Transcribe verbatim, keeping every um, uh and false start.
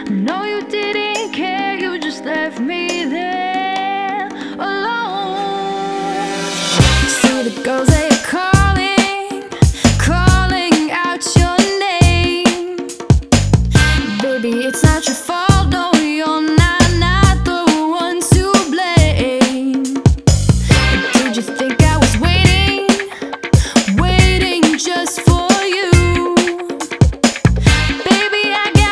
No, you didn't care, you just left me there alone. See the girls that you're calling, calling out your name. Baby, it's not your fault.